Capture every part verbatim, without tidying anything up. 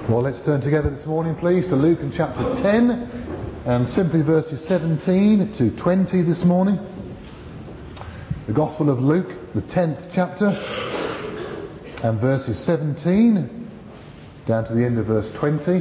Well, let's turn together this morning, please, to Luke and chapter ten, and simply verses seventeen to twenty this morning. The Gospel of Luke, the tenth chapter, and verses seventeen down to the end of verse twenty,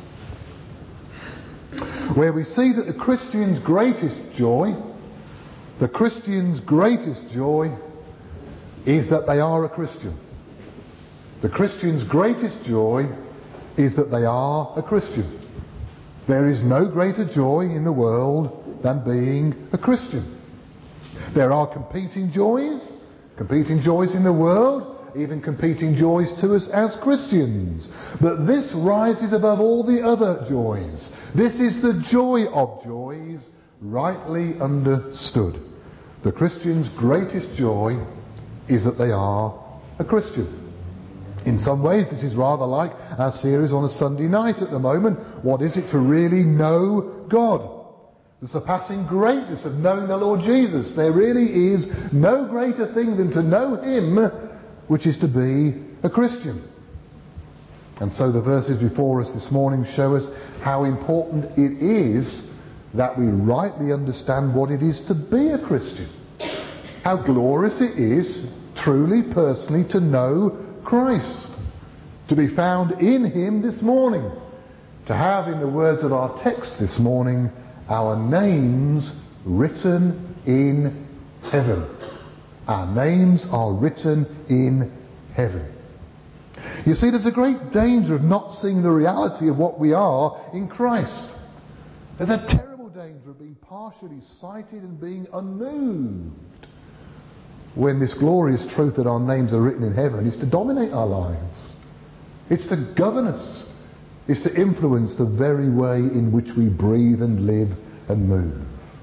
where we see that the Christian's greatest joy, the Christian's greatest joy is that they are a Christian. The Christian's greatest joy is that they are a Christian. There is no greater joy in the world than being a Christian. There are competing joys, competing joys in the world, even competing joys to us as Christians. But this rises above all the other joys. This is the joy of joys, rightly understood. The Christian's greatest joy is that they are a Christian. In some ways, this is rather like our series on a Sunday night at the moment. What is it to really know God? The surpassing greatness of knowing the Lord Jesus. There really is no greater thing than to know Him, which is to be a Christian. And so the verses before us this morning show us how important it is that we rightly understand what it is to be a Christian. How glorious it is, truly, personally, to know Christ, to be found in Him this morning, to have, in the words of our text this morning, our names written in heaven. Our names are written in heaven. You see, there's a great danger of not seeing the reality of what we are in Christ. There's a terrible danger of being partially sighted and being unmoved when this glorious truth that our names are written in heaven is to dominate our lives. It's to govern us. It's to influence the very way in which we breathe and live and move.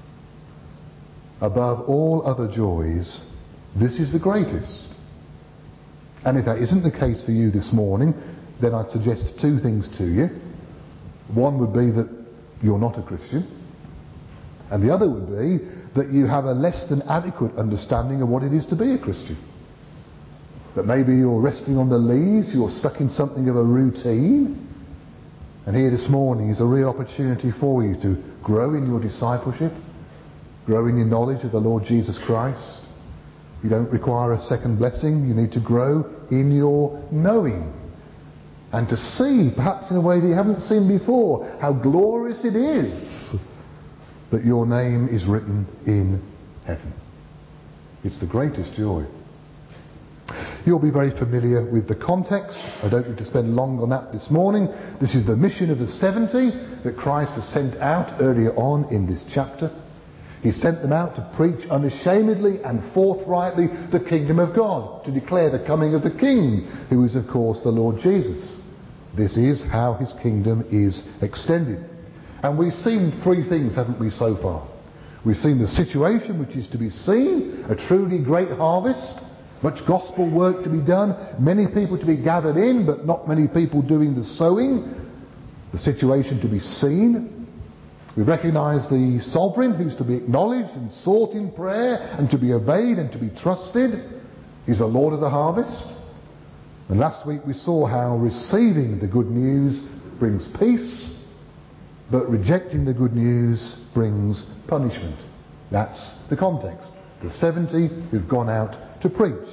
Above all other joys, this is the greatest. And if that isn't the case for you this morning, then I'd suggest two things to you. One would be that you're not a Christian. And the other would be that you have a less than adequate understanding of what it is to be a Christian. That maybe you're resting on the lees, you're stuck in something of a routine. And here this morning is a real opportunity for you to grow in your discipleship, grow in your knowledge of the Lord Jesus Christ. You don't require a second blessing, you need to grow in your knowing. And to see, perhaps in a way that you haven't seen before, how glorious it is that your name is written in heaven. It's the greatest joy. You'll be very familiar with the context. I don't need to spend long on that this morning. This is the mission of the seventy that Christ has sent out earlier on in this chapter. He sent them out to preach unashamedly and forthrightly the kingdom of God, to declare the coming of the King, who is of course the Lord Jesus. This is how His kingdom is extended. And we've seen three things, haven't we, so far? We've seen the situation which is to be seen, a truly great harvest, much gospel work to be done, many people to be gathered in, but not many people doing the sowing. The situation to be seen. We recognise the sovereign who's to be acknowledged and sought in prayer and to be obeyed and to be trusted. He's the Lord of the harvest. And last week we saw how receiving the good news brings peace, but rejecting the good news brings punishment. That's the context. The seventy who've gone out to preach.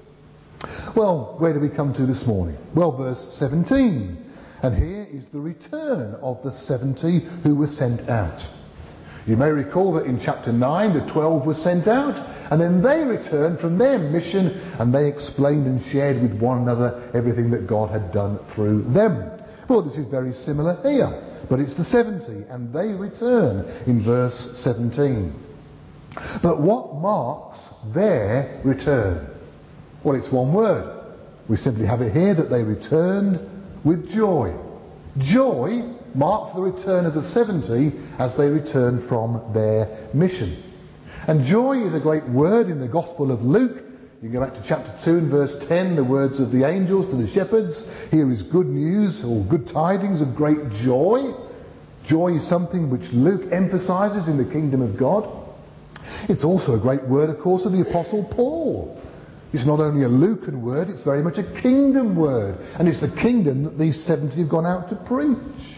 Well, where do we come to this morning? Well, verse seventeen. And here is the return of the seventy who were sent out. You may recall that in chapter nine the twelve were sent out, and then they returned from their mission and they explained and shared with one another everything that God had done through them. Well, this is very similar here. But it's the seventy, and they return in verse seventeen. But what marks their return? Well, it's one word. We simply have it here that they returned with joy. Joy marked the return of the seventy as they returned from their mission. And joy is a great word in the Gospel of Luke. You can go back to chapter two and verse ten, the words of the angels to the shepherds. Here is good news, or good tidings of great joy. Joy is something which Luke emphasises in the kingdom of God. It's also a great word, of course, of the Apostle Paul. It's not only a Lucan word, it's very much a kingdom word. And it's the kingdom that these seventy have gone out to preach.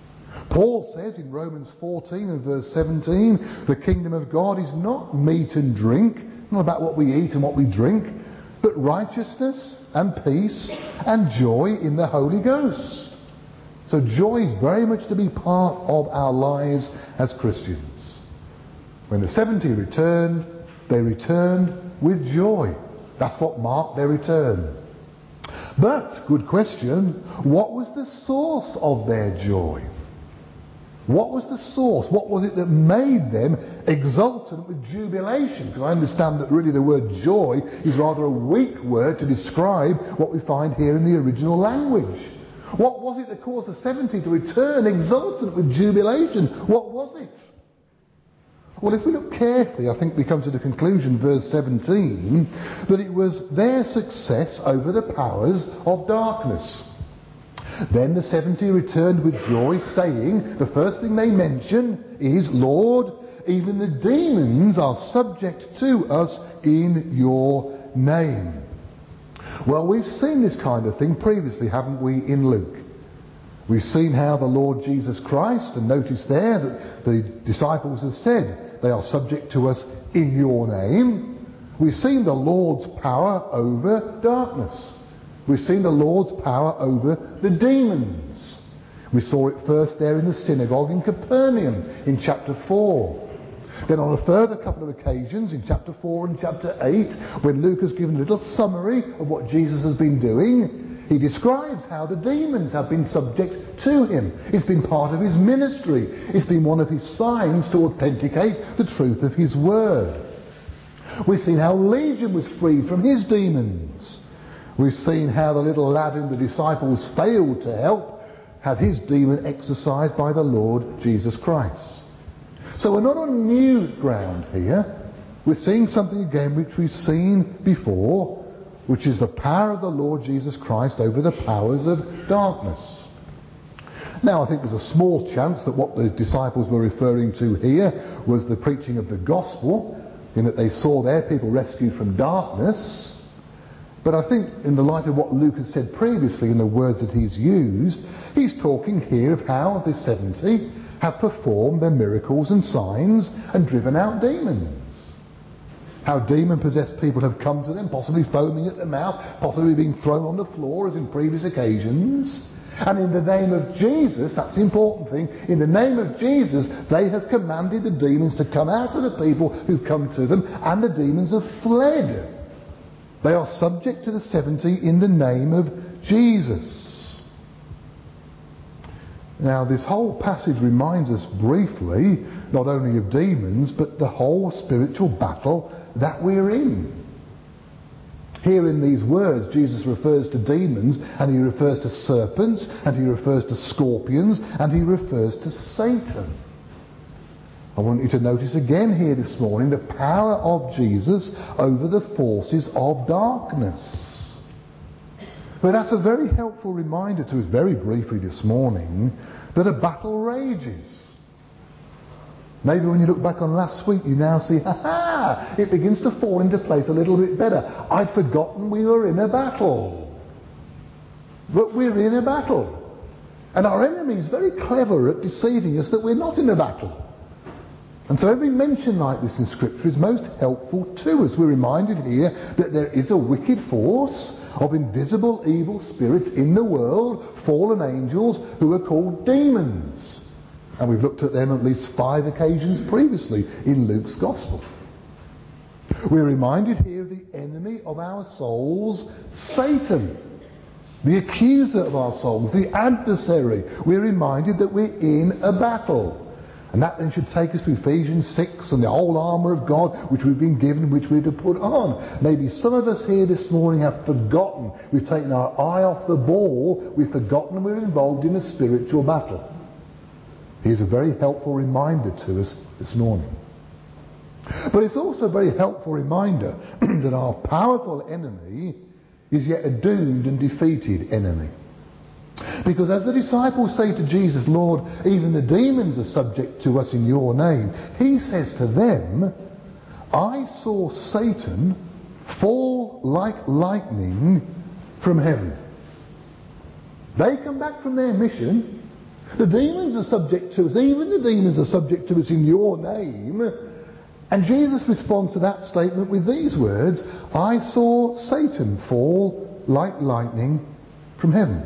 Paul says in Romans fourteen and verse seventeen, the kingdom of God is not meat and drink, not about what we eat and what we drink, but righteousness and peace and joy in the Holy Ghost. So joy is very much to be part of our lives as Christians. When the seventy returned, they returned with joy. That's what marked their return. But, good question, what was the source of their joy? What was the source? What was it that made them exultant with jubilation? Because I understand that really the word joy is rather a weak word to describe what we find here in the original language. What was it that caused the seventy to return exultant with jubilation? What was it? Well, if we look carefully, I think we come to the conclusion, verse seventeen, that it was their success over the powers of darkness. Then the seventy returned with joy, saying, the first thing they mention is, Lord, even the demons are subject to us in your name. Well, we've seen this kind of thing previously, haven't we, in Luke? We've seen how the Lord Jesus Christ, and notice there that the disciples have said they are subject to us in your name. We've seen the Lord's power over darkness. We've seen the Lord's power over the demons. We saw it first there in the synagogue in Capernaum in chapter four. Then on a further couple of occasions in chapter four and chapter eight, when Luke has given a little summary of what Jesus has been doing, he describes how the demons have been subject to him. It's been part of his ministry. It's been one of his signs to authenticate the truth of his word. We've seen how Legion was freed from his demons. We've seen how the little lad whom the disciples failed to help had his demon exorcised by the Lord Jesus Christ. So we're not on new ground here. We're seeing something again which we've seen before, which is the power of the Lord Jesus Christ over the powers of darkness. Now, I think there's a small chance that what the disciples were referring to here was the preaching of the gospel, in that they saw their people rescued from darkness. But I think in the light of what Luke has said previously in the words that he's used, he's talking here of how the seventy have performed their miracles and signs and driven out demons. How demon-possessed people have come to them, possibly foaming at the mouth, possibly being thrown on the floor as in previous occasions. And in the name of Jesus, that's the important thing, in the name of Jesus, they have commanded the demons to come out of the people who've come to them, and the demons have fled. They are subject to the seventy in the name of Jesus. Now, this whole passage reminds us briefly, not only of demons, but the whole spiritual battle that we're in. Here in these words, Jesus refers to demons, and he refers to serpents, and he refers to scorpions, and he refers to Satan. I want you to notice again here this morning the power of Jesus over the forces of darkness. But that's a very helpful reminder to us very briefly this morning that a battle rages. Maybe when you look back on last week you now see, ha ha, it begins to fall into place a little bit better. I'd forgotten we were in a battle. But we're in a battle. And our enemy is very clever at deceiving us that we're not in a battle. And so every mention like this in Scripture is most helpful to us. We're reminded here that there is a wicked force of invisible evil spirits in the world, fallen angels, who are called demons. And we've looked at them at least five occasions previously in Luke's Gospel. We're reminded here of the enemy of our souls, Satan, the accuser of our souls, the adversary. We're reminded that we're in a battle. And that then should take us to Ephesians six and the whole armour of God which we've been given, which we're to put on. Maybe some of us here this morning have forgotten. We've taken our eye off the ball. We've forgotten we're involved in a spiritual battle. Here's a very helpful reminder to us this morning. But it's also a very helpful reminder that our powerful enemy is yet a doomed and defeated enemy. Because as the disciples say to Jesus, Lord, even the demons are subject to us in your name, he says to them, I saw Satan fall like lightning from heaven. They come back from their mission. The demons are subject to us. Even the demons are subject to us in your name. And Jesus responds to that statement with these words, I saw Satan fall like lightning from heaven.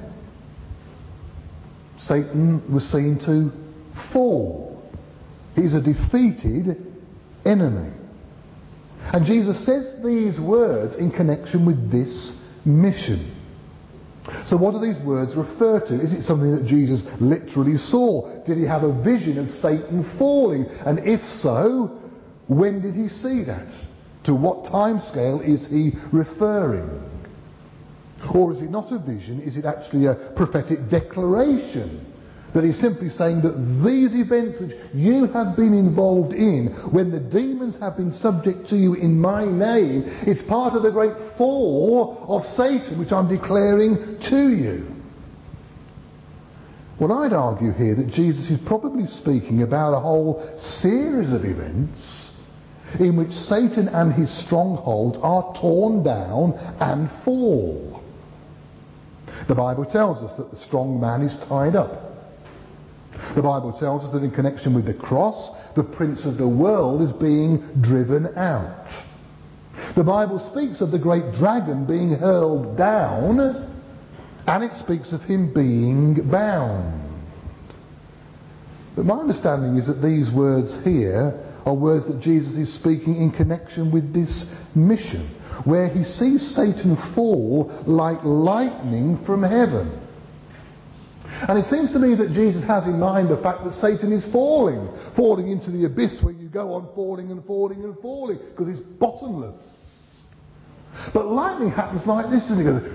Satan was seen to fall. He's a defeated enemy. And Jesus says these words in connection with this mission. So what do these words refer to? Is it something that Jesus literally saw? Did he have a vision of Satan falling? And if so, when did he see that? To what time scale is he referring? Or is it not a vision? Is it actually a prophetic declaration? That he's simply saying that these events which you have been involved in, when the demons have been subject to you in my name, it's part of the great fall of Satan which I'm declaring to you. Well, I'd argue here that Jesus is probably speaking about a whole series of events in which Satan and his strongholds are torn down and fall. The Bible tells us that the strong man is tied up. The Bible tells us that in connection with the cross, the prince of the world is being driven out. The Bible speaks of the great dragon being hurled down, and it speaks of him being bound. But my understanding is that these words here are words that Jesus is speaking in connection with this mission, where he sees Satan fall like lightning from heaven. And it seems to me that Jesus has in mind the fact that Satan is falling, falling into the abyss where you go on falling and falling and falling, because it's bottomless. But lightning happens like this, and it goes...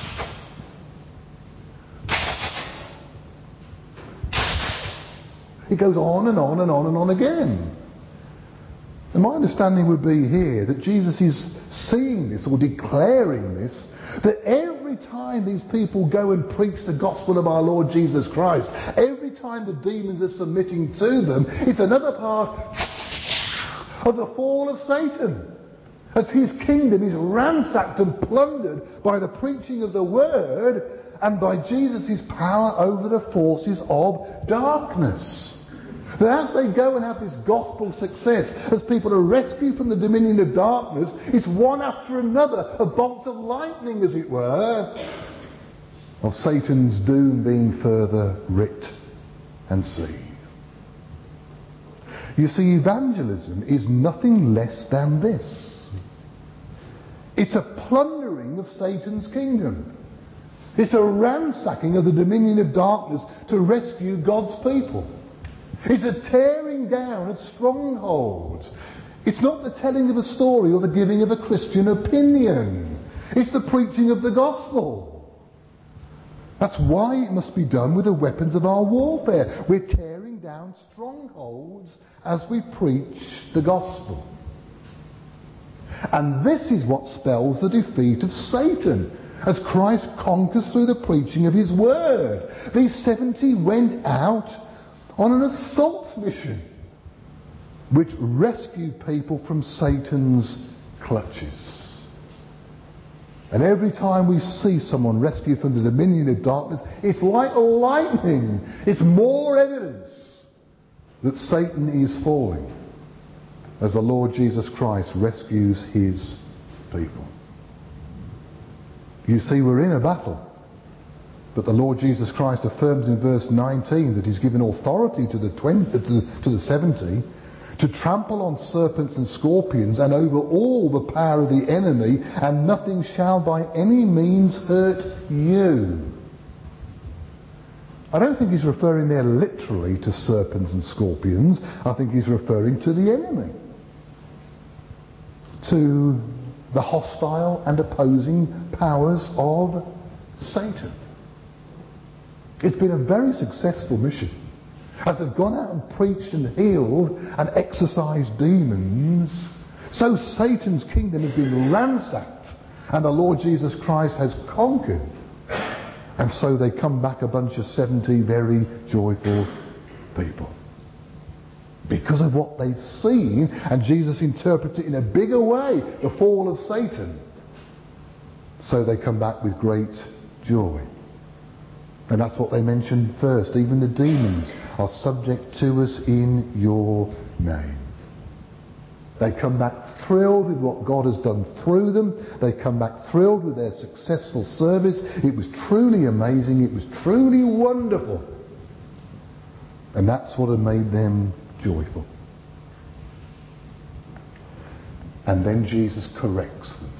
It goes on and on and on and on again. And my understanding would be here that Jesus is seeing this or declaring this, that every time these people go and preach the gospel of our Lord Jesus Christ, every time the demons are submitting to them, it's another part of the fall of Satan, as his kingdom is ransacked and plundered by the preaching of the word and by Jesus' power over the forces of darkness. That as they go and have this gospel success, as people are rescued from the dominion of darkness, it's one after another, a bolt of lightning, as it were, of Satan's doom being further writ and sealed. You see, evangelism is nothing less than this. It's a plundering of Satan's kingdom. It's a ransacking of the dominion of darkness to rescue God's people. It's a tearing down of strongholds. It's not the telling of a story or the giving of a Christian opinion. It's the preaching of the gospel. That's why it must be done with the weapons of our warfare. We're tearing down strongholds as we preach the gospel. And this is what spells the defeat of Satan, as Christ conquers through the preaching of his word. These seventy went out on an assault mission which rescued people from Satan's clutches. And every time we see someone rescued from the dominion of darkness, it's like lightning. It's more evidence that Satan is falling as the Lord Jesus Christ rescues his people. You see, we're in a battle. But the Lord Jesus Christ affirms in verse nineteen that he's given authority to the, twenty, to the, to the seventy to trample on serpents and scorpions and over all the power of the enemy, and nothing shall by any means hurt you. I don't think he's referring there literally to serpents and scorpions. I think he's referring to the enemy, to the hostile and opposing powers of Satan. It's been a very successful mission. As they've gone out and preached and healed and exorcised demons, so Satan's kingdom has been ransacked and the Lord Jesus Christ has conquered. And so they come back a bunch of seventy very joyful people. because of what they've seen, and Jesus interprets it in a bigger way, the fall of Satan. So they come back with great joy. And that's what they mentioned first. Even the demons are subject to us in your name. They come back thrilled with what God has done through them. They come back thrilled with their successful service. It was truly amazing. It was truly wonderful. And that's what had made them joyful. And then Jesus corrects them.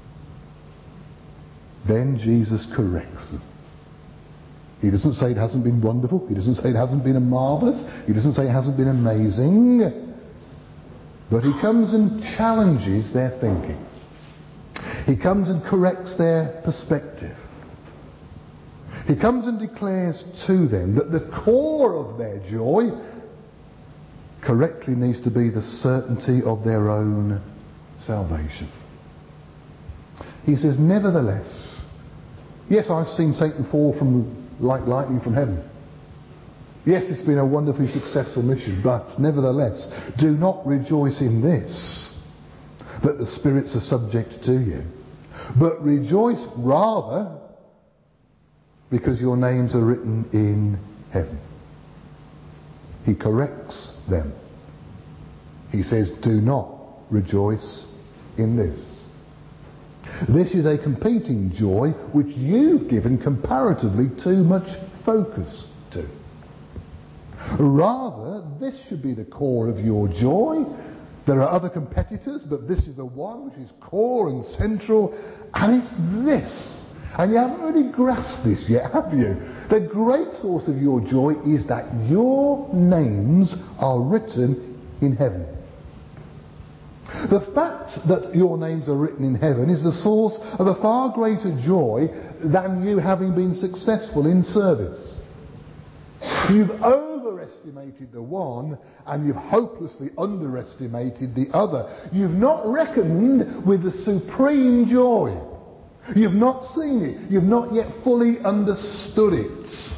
Then Jesus corrects them. He doesn't say it hasn't been wonderful. He doesn't say it hasn't been marvellous. He doesn't say it hasn't been amazing. But he comes and challenges their thinking. He comes and corrects their perspective. He comes and declares to them that the core of their joy correctly needs to be the certainty of their own salvation. He says, nevertheless, yes, I've seen Satan fall from like lightning from heaven. Yes, it's been a wonderfully successful mission, but nevertheless, do not rejoice in this, that the spirits are subject to you, but rejoice rather because your names are written in heaven. He corrects them. He says, do not rejoice in this. This is a competing joy which you've given comparatively too much focus to. Rather, this should be the core of your joy. There are other competitors, but this is the one which is core and central, and it's this. And you haven't really grasped this yet, have you? The great source of your joy is that your names are written in heaven. The fact that your names are written in heaven is the source of a far greater joy than you having been successful in service. You've overestimated the one and you've hopelessly underestimated the other. You've not reckoned with the supreme joy. You've not seen it. You've not yet fully understood it.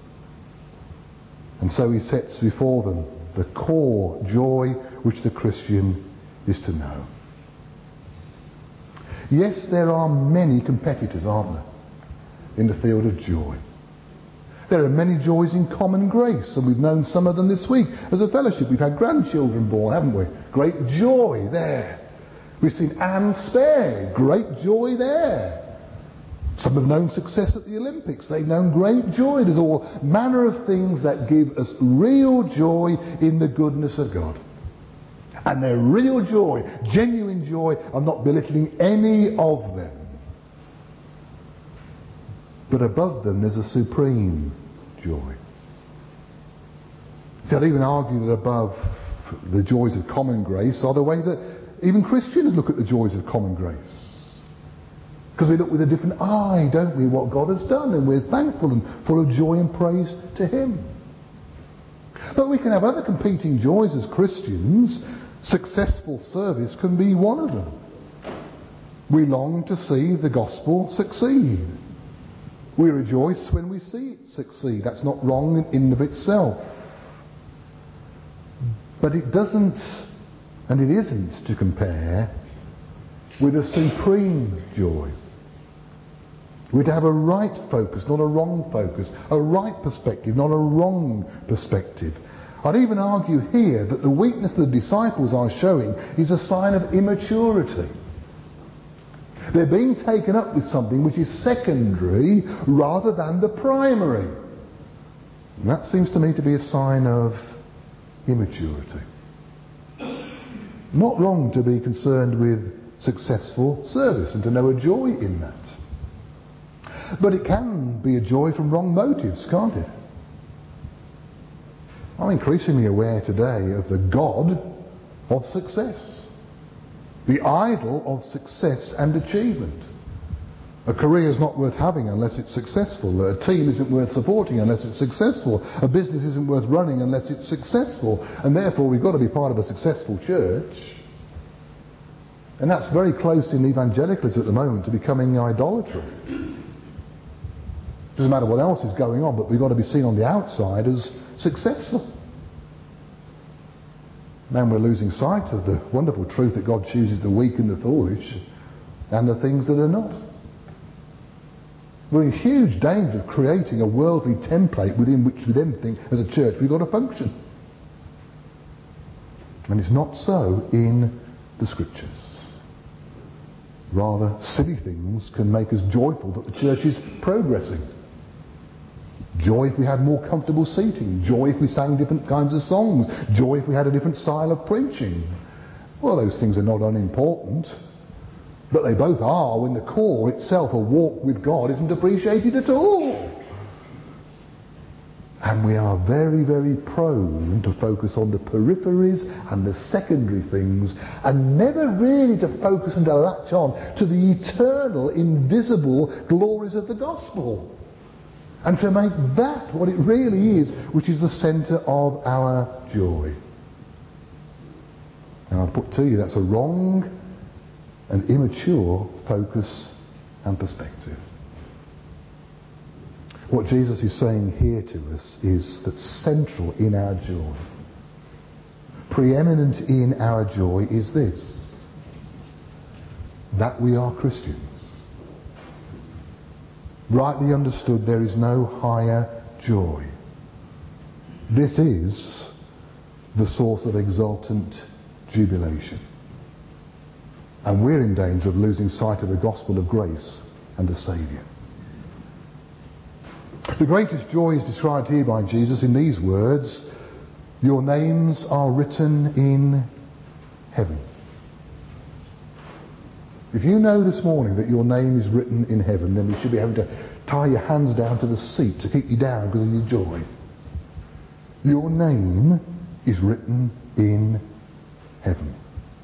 And so he sets before them the core joy which the Christian is to know. Yes, there are many competitors, aren't there, in the field of joy. There are many joys in common grace, and we've known some of them this week. As a fellowship, we've had grandchildren born, haven't we? Great joy there. We've seen Anne spared. Great joy there. Some have known success at the Olympics. They've known great joy. There's all manner of things that give us real joy in the goodness of God. And their real joy, genuine joy, I'm not belittling any of them. But above them there's a supreme joy. See, I'd even argue that above the joys of common grace are the way that even Christians look at the joys of common grace. Because we look with a different eye, don't we, what God has done, and we're thankful and full of joy and praise to Him. But we can have other competing joys as Christians. Successful service can be one of them. We long to see the gospel succeed. We rejoice when we see it succeed. That's not wrong in and of itself. But it doesn't, and it isn't to compare with a supreme joy. We're to have a right focus, not a wrong focus. A right perspective, not a wrong perspective. I'd even argue here that the weakness the disciples are showing is a sign of immaturity. They're being taken up with something which is secondary rather than the primary. And that seems to me to be a sign of immaturity. Not wrong to be concerned with successful service and to know a joy in that. But it can be a joy from wrong motives, can't it? I'm increasingly aware today of the god of success. The idol of success and achievement. A career is not worth having unless it's successful. A team isn't worth supporting unless it's successful. A business isn't worth running unless it's successful. And therefore we've got to be part of a successful church. And that's very close in evangelicalism at the moment to becoming idolatry. Doesn't matter what else is going on, but we've got to be seen on the outside as successful. And we're losing sight of the wonderful truth that God chooses the weak and the foolish and the things that are not. We're in huge danger of creating a worldly template within which we then think, as a church, we've got to function. And it's not so in the Scriptures. Rather, silly things can make us joyful that the church is progressing. Joy if we had more comfortable seating. Joy if we sang different kinds of songs. Joy if we had a different style of preaching. Well, those things are not unimportant. But they both are when the core itself, a walk with God, isn't appreciated at all. And we are very, very prone to focus on the peripheries and the secondary things and never really to focus and to latch on to the eternal, invisible glories of the gospel. And to make that what it really is, which is the centre of our joy. And I'll put to you, that's a wrong and immature focus and perspective. What Jesus is saying here to us is that central in our joy, preeminent in our joy is this: that we are Christians. Rightly understood, there is no higher joy. This is the source of exultant jubilation. And we're in danger of losing sight of the gospel of grace and the Saviour. The greatest joy is described here by Jesus in these words: your names are written in heaven. If you know this morning that your name is written in heaven, then we should be able to tie your hands down to the seat to keep you down because of your joy. Your name is written in heaven.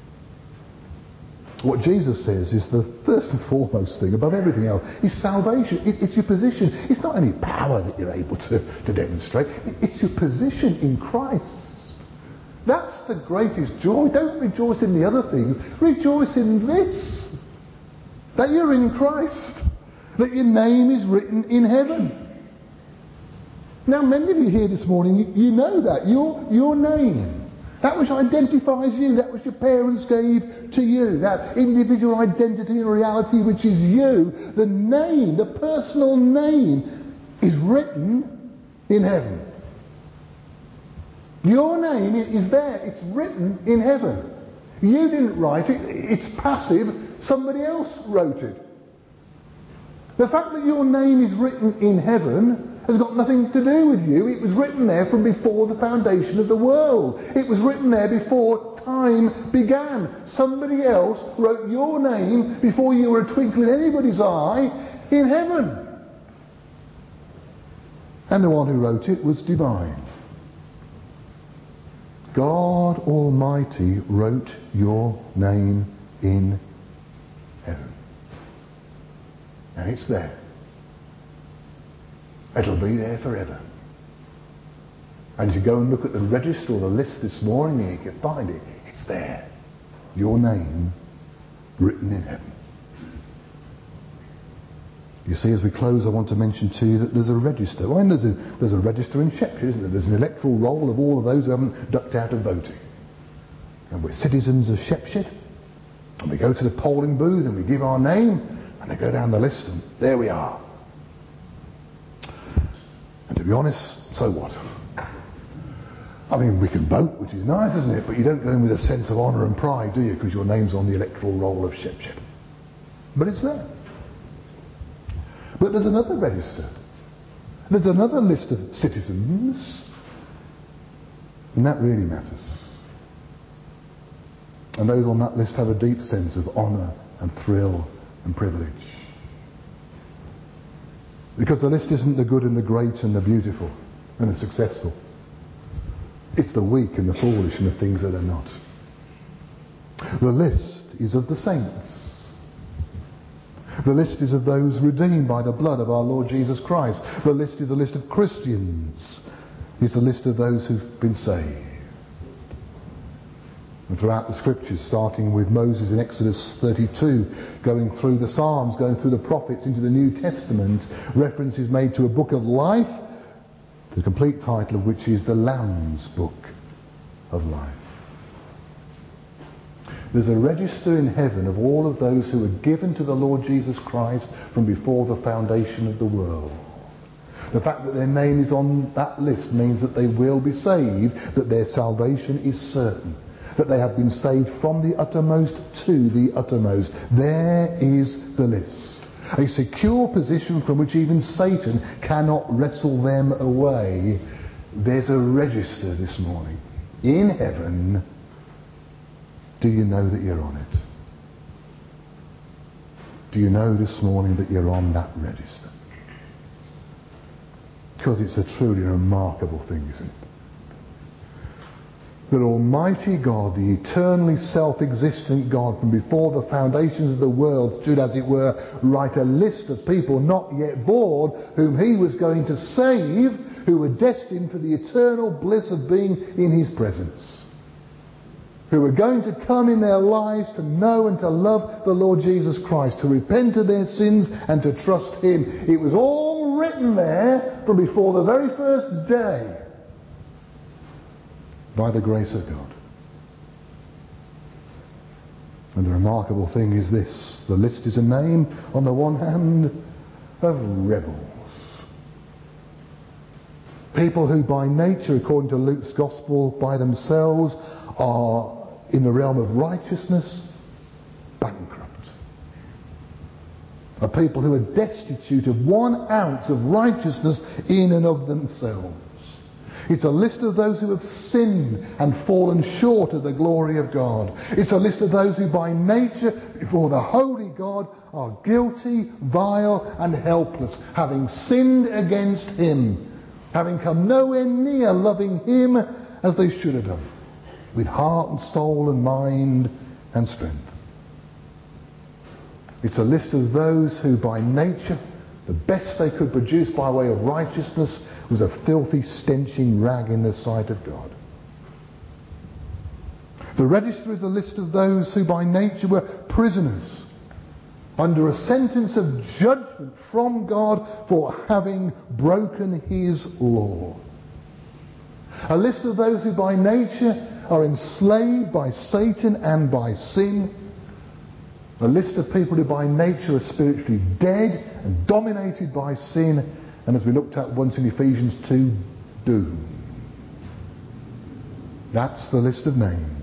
What Jesus says is the first and foremost thing above everything else is salvation. It, it's your position. It's not any power that you're able to, to demonstrate. It, it's your position in Christ. That's the greatest joy. Don't rejoice in the other things. Rejoice in this. That you're in Christ. That your name is written in heaven. Now, many of you here this morning, you, you know that. Your, your name. That which identifies you, that which your parents gave to you, that individual identity and reality which is you, the name, the personal name is written in heaven. Your name is there, it's written in heaven. You didn't write it, it's passive, somebody else wrote it. The fact that your name is written in heaven has got nothing to do with you. It was written there from before the foundation of the world. It was written there before time began. Somebody else wrote your name before you were a twinkle in anybody's eye in heaven. And the one who wrote it was divine. God Almighty wrote your name in heaven. And it's there. It'll be there forever. And if you go and look at the register or the list this morning, you can find it. It's there. Your name written in heaven. You see, as we close, I want to mention to you that there's a register. Well, there's a, there's a register in Shepshire, isn't there? There's an electoral roll of all of those who haven't ducked out of voting. And we're citizens of Shepshire. And we go to the polling booth and we give our name. And they go down the list and there we are. And to be honest, so what? I mean, we can vote, which is nice, isn't it? But you don't go in with a sense of honour and pride, do you? Because your name's on the electoral roll of Shepshire. But it's there. But there's another register. There's another list of citizens. And that really matters. And those on that list have a deep sense of honour and thrill and privilege. Because the list isn't the good and the great and the beautiful and the successful. It's the weak and the foolish and the things that are not. The list is of the saints. The list is of those redeemed by the blood of our Lord Jesus Christ. The list is a list of Christians. It's a list of those who've been saved. And throughout the scriptures, starting with Moses in Exodus thirty-two, going through the Psalms, going through the prophets into the New Testament, reference is made to a book of life, the complete title of which is the Lamb's Book of Life. There's a register in heaven of all of those who were given to the Lord Jesus Christ from before the foundation of the world. The fact that their name is on that list means that they will be saved, that their salvation is certain, that they have been saved from the uttermost to the uttermost. There is the list. A secure position from which even Satan cannot wrestle them away. There's a register this morning in heaven. Do you know that you're on it? Do you know this morning that you're on that register? Because it's a truly remarkable thing, isn't it? That Almighty God, the eternally self-existent God, from before the foundations of the world, should, as it were, write a list of people not yet born, whom he was going to save, who were destined for the eternal bliss of being in his presence, who were going to come in their lives to know and to love the Lord Jesus Christ, to repent of their sins and to trust him. It was all written there from before the very first day by the grace of God. And the remarkable thing is this: the list is a name, on the one hand, of rebels. People who by nature, according to Luke's Gospel, by themselves are in the realm of righteousness bankrupt. A people who are destitute of one ounce of righteousness in and of themselves. It's a list of those who have sinned and fallen short of the glory of God. It's a list of those who by nature before the holy God are guilty, vile and helpless, having sinned against him, having come nowhere near loving him as they should have done, with heart and soul and mind and strength. It's a list of those who by nature, the best they could produce by way of righteousness was a filthy, stenching rag in the sight of God. The register is a list of those who by nature were prisoners under a sentence of judgment from God for having broken his law. A list of those who by nature are enslaved by Satan and by sin. A list of people who by nature are spiritually dead and dominated by sin, and as we looked at once in Ephesians two, doomed. That's the list of names.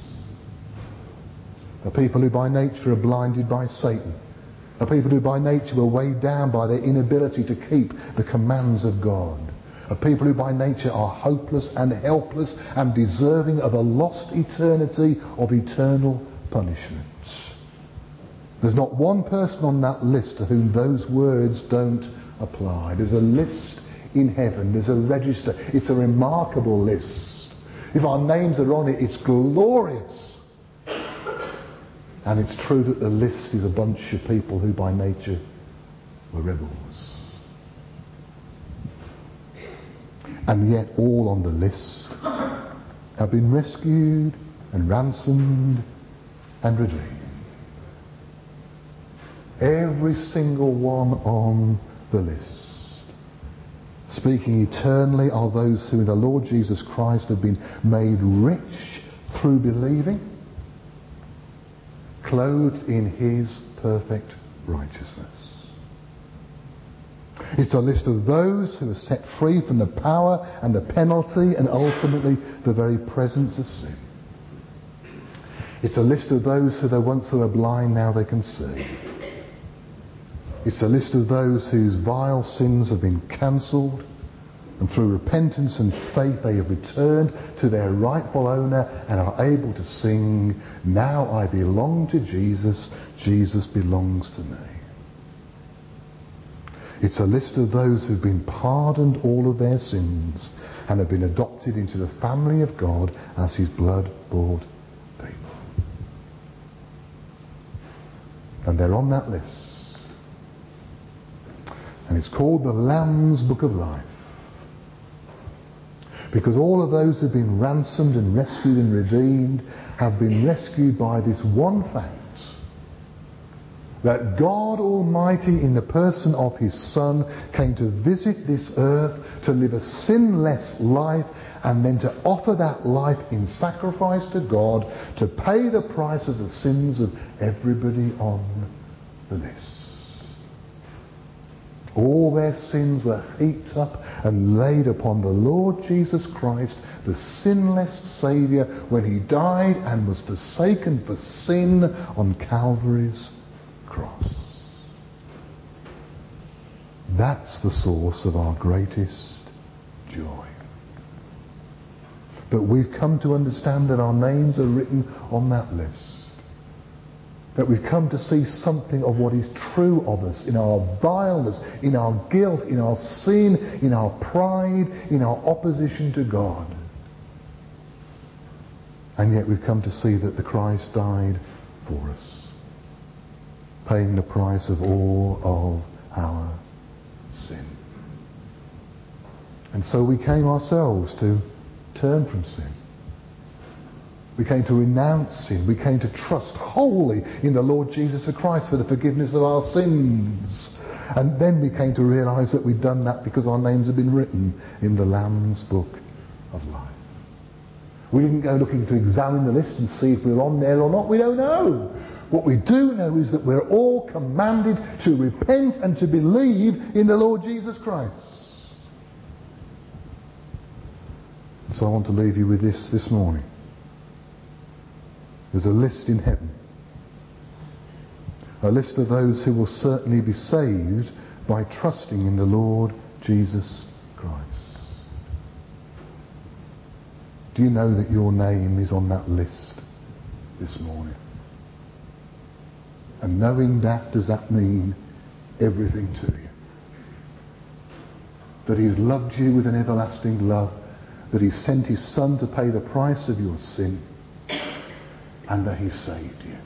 A people who by nature are blinded by Satan. A people who by nature are weighed down by their inability to keep the commands of God. A people who by nature are hopeless and helpless and deserving of a lost eternity of eternal punishment. There's not one person on that list to whom those words don't apply. There's a list in heaven. There's a register. It's a remarkable list. If our names are on it, it's glorious. And it's true that the list is a bunch of people who by nature were rebels. And yet all on the list have been rescued and ransomed and redeemed. Every single one on the list. Speaking eternally are those who in the Lord Jesus Christ have been made rich through believing, clothed in his perfect righteousness. It's a list of those who are set free from the power and the penalty and ultimately the very presence of sin. It's a list of those who though once they were blind, now they can see. It's a list of those whose vile sins have been cancelled, and through repentance and faith they have returned to their rightful owner and are able to sing, "Now I belong to Jesus, Jesus belongs to me." It's a list of those who've been pardoned all of their sins and have been adopted into the family of God as his blood-bought people. And they're on that list. And it's called the Lamb's Book of Life. Because all of those who've been ransomed and rescued and redeemed have been rescued by this one fact, that God Almighty in the person of his Son came to visit this earth to live a sinless life and then to offer that life in sacrifice to God to pay the price of the sins of everybody on the list. All their sins were heaped up and laid upon the Lord Jesus Christ, the sinless Saviour, when he died and was forsaken for sin on Calvary's cross. That's the source of our greatest joy. That we've come to understand that our names are written on that list. That we've come to see something of what is true of us in our vileness, in our guilt, in our sin, in our pride, in our opposition to God. And yet we've come to see that the Christ died for us, paying the price of all of our sin. And so we came ourselves to turn from sin. We came to renounce sin. We came to trust wholly in the Lord Jesus Christ for the forgiveness of our sins. And then we came to realise that we'd done that because our names had been written in the Lamb's Book of Life. We didn't go looking to examine the list and see if we were on there or not. We don't know. What we do know is that we're all commanded to repent and to believe in the Lord Jesus Christ. So I want to leave you with this this morning. There's a list in heaven. A list of those who will certainly be saved by trusting in the Lord Jesus Christ. Do you know that your name is on that list this morning? And knowing that, does that mean everything to you? That he's loved you with an everlasting love, that he sent his Son to pay the price of your sin, and that he saved you.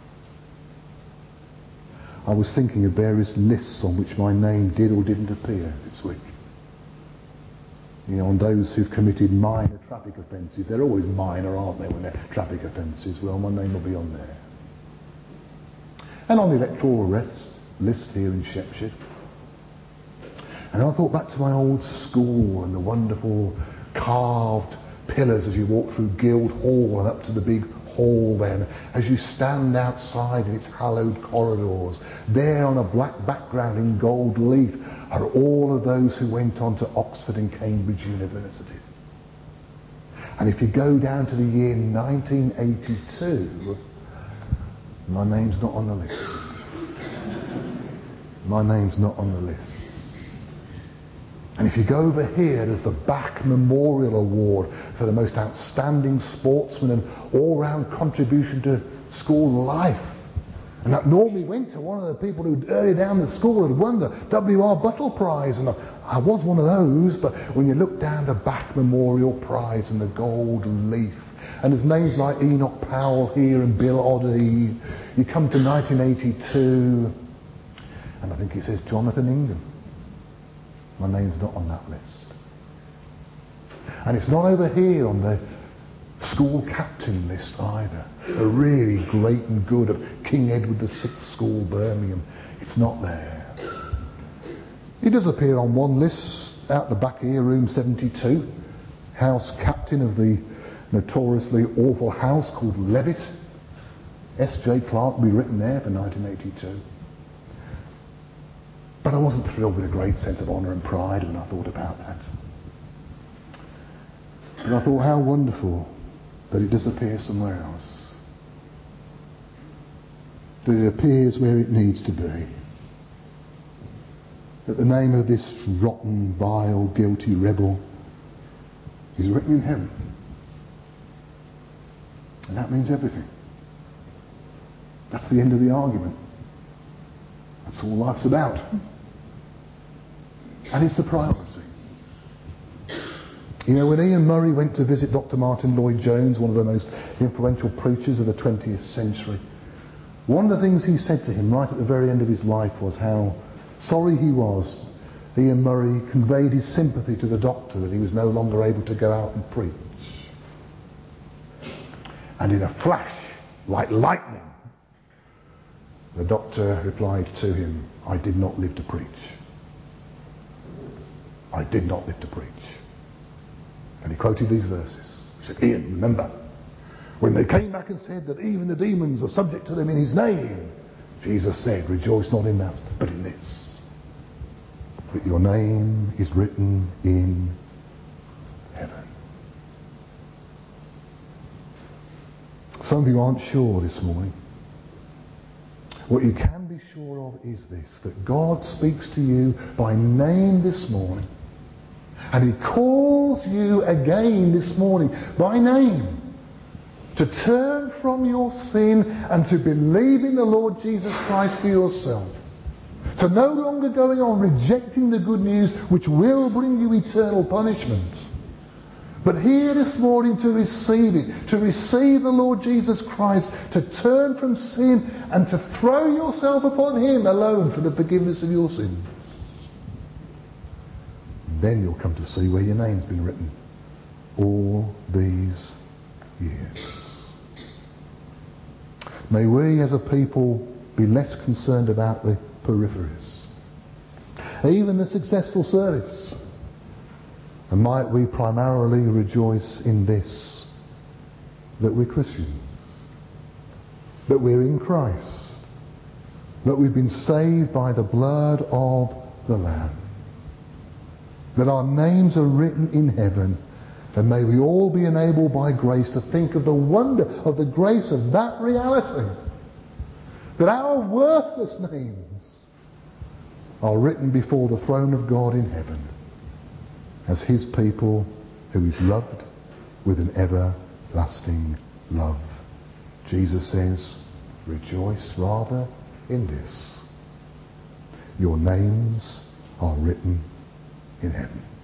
I was thinking of various lists on which my name did or didn't appear this week. You know, on those who've committed minor traffic offences. They're always minor, aren't they, when they're traffic offences? Well, my name will be on there. And on the electoral arrest list here in Shepshed. And I thought back to my old school and the wonderful carved pillars as you walk through Guildhall and up to the big hall then, as you stand outside in its hallowed corridors, there on a black background in gold leaf are all of those who went on to Oxford and Cambridge University. And if you go down to the year nineteen eighty-two, my name's not on the list. My name's not on the list. And if you go over here, there's the Back Memorial Award for the most outstanding sportsman and all-round contribution to school life. And that normally went to one of the people who earlier down the school had won the W R Buttle Prize. And I was one of those, but when you look down the Back Memorial Prize and the gold leaf, and there's names like Enoch Powell here and Bill Oddie, you come to nineteen eighty-two, and I think it says Jonathan Ingham. My name's not on that list. And it's not over here on the school captain list either. A really great and good of King Edward the Sixth School, Birmingham. It's not there. It does appear on one list out the back here, room seventy-two. House captain of the notoriously awful house called Levitt. S J Clark will be written there for nineteen eighty-two. But I wasn't thrilled with a great sense of honour and pride when I thought about that. But I thought how wonderful that it does appear somewhere else. That it appears where it needs to be. That the name of this rotten, vile, guilty rebel is written in heaven. And that means everything. That's the end of the argument. That's all life's about. And it's the priority. You know, when Ian Murray went to visit Doctor Martin Lloyd-Jones, one of the most influential preachers of the twentieth century, one of the things he said to him right at the very end of his life was how sorry he was. Ian Murray conveyed his sympathy to the doctor that he was no longer able to go out and preach. And in a flash, like lightning, the doctor replied to him, "I did not live to preach. I did not live to preach." And he quoted these verses. He said, Ian, remember, when they came back and said that even the demons were subject to them in his name, Jesus said, rejoice not in that, but in this, that your name is written in heaven. Some of you aren't sure this morning. What you can be sure of is this, that God speaks to you by name this morning. And he calls you again this morning by name to turn from your sin and to believe in the Lord Jesus Christ for yourself. To no longer going on rejecting the good news which will bring you eternal punishment. But here this morning to receive it, to receive the Lord Jesus Christ, to turn from sin and to throw yourself upon him alone for the forgiveness of your sins. Then you'll come to see where your name's been written all these years. May we as a people be less concerned about the peripheries, even the successful service. And might we primarily rejoice in this, that we're Christians, that we're in Christ, that we've been saved by the blood of the Lamb, that our names are written in heaven, and may we all be enabled by grace to think of the wonder of the grace of that reality, that our worthless names are written before the throne of God in heaven as his people who is loved with an everlasting love. Jesus says, rejoice rather in this. Your names are written in heaven.